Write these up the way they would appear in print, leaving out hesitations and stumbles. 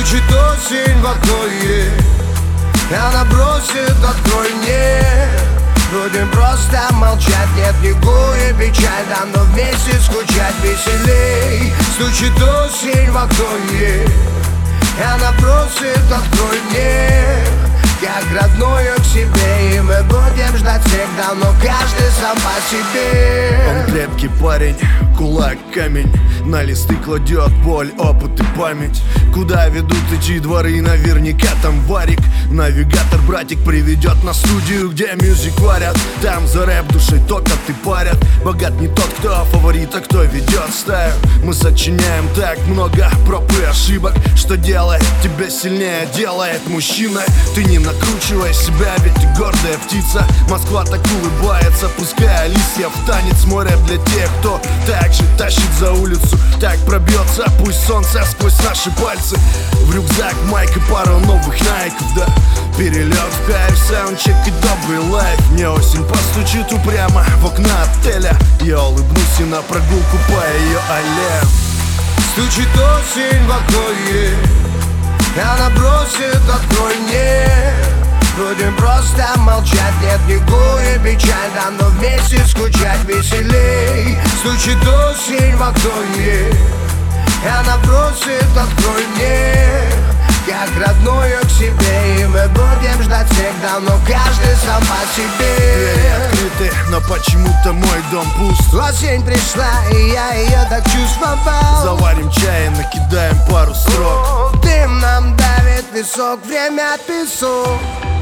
Стучит осень в окно, и она просит: открой мне. Будем просто молчать, нет ни горя, печаль, да, но вместе скучать веселей. Стучит осень в окно, и она просит: открой мне. Как родную к себе, и мы будем ждать всегда, но каждый сам по себе. Он крепкий парень, кулак камень, на листы кладет боль, опыт и память. Куда ведут эти дворы, наверняка там варик. Навигатор, братик, приведет на студию, где мюзик варят. Там за рэп душой топят и парят. Богат не тот, кто фаворит, а кто ведет стаю. Мы сочиняем так много проб и ошибок, что делает тебя сильнее, делает мужчина. Ты не накручивай себя, ведь ты гордая птица. Москва так улыбается, пускай листья в танец. Море для тех, кто так же тащит за улицу. Так пробьется, пусть солнце сквозь наши пальцы. В рюкзак майк и пару новых найков, да. Перелет в кайф, саундчек и добрый лайф. Мне осень постучит упрямо в окна отеля. Я улыбнусь и на прогулку по ее аллеям. Стучит осень в окно, и она просит: открой мне. Будем просто молчать, нет ни горя, печаль, да, но вместе скучать веселей. Стучит осень в окно, и она просит: открой мне. Как родную к себе, и мы будем ждать всегда, но каждый сам по себе. Двери открыты, но почему-то мой дом пуст. Осень пришла, и я ее так чувствовал. Заварим чай и накидаем пару строк. Дым нам давит висок, время песок.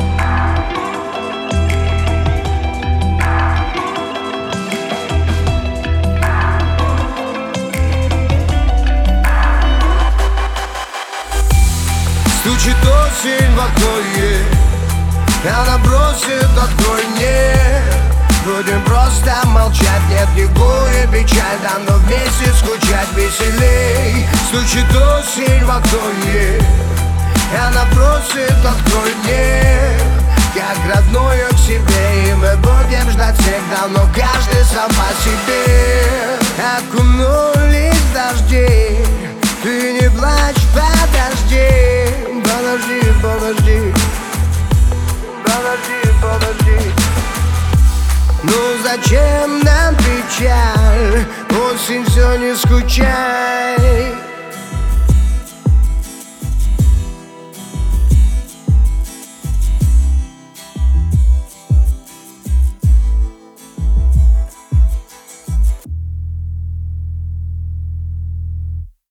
Стучит осень в окно, и она просит: открой мне. Будем просто молчать, нет ни горя, печаль, да, но вместе скучать веселей. Стучит осень в окно, и она просит: открой мне. Как родную к себе, и мы будем ждать всегда, но каждый сам по себе. Окунулись дожди, ты не плачь, подожди. Подожди, подожди, подожди, подожди. Ну зачем нам печаль? Осень, все, не скучай.